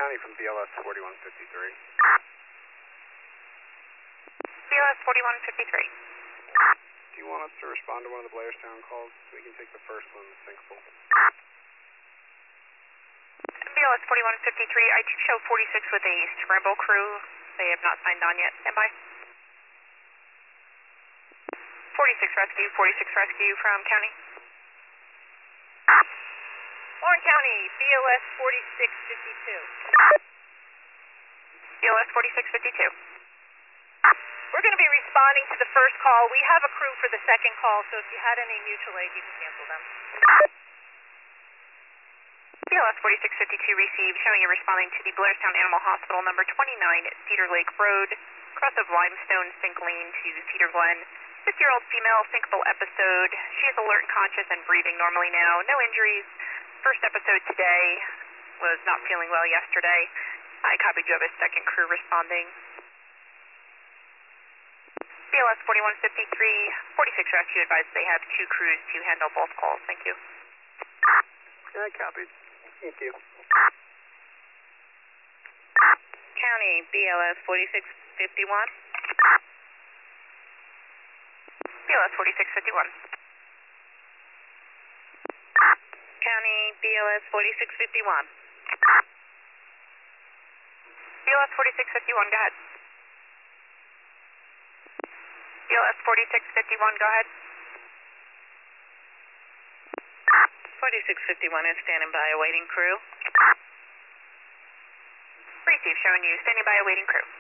County from BLS 4153. BLS 4153. Do you want us to respond to one of the Blairstown calls so we can take the first one, the sinkable? BLS 4153, I do show 46 with a scramble crew. They have not signed on yet. Stand by. 46 rescue from County. Warren County, BLS 4652. BLS 4652. We're going to be responding to the first call. We have a crew for the second call, so if you had any mutual aid, you can cancel them. BLS 4652 received, showing you responding to the Blairstown Animal Hospital, number 29, Cedar Lake Road, cross of Limestone Sink Lane to Cedar Glen. 50-year-old female, sinkable episode. She is alert and conscious and breathing normally now. No injuries. First episode today. Was not feeling well yesterday. I copied you of a second crew responding. BLS 4153, 46 rescue advised they have 2 crews to handle both calls. Thank you. Yeah, copied. Thank you. County, BLS 4651. BLS 4651. County, BLS 4651. BLS 4651, go ahead. BLS 4651, go ahead. 4651 is standing by awaiting crew. Receive, showing you standing by awaiting crew.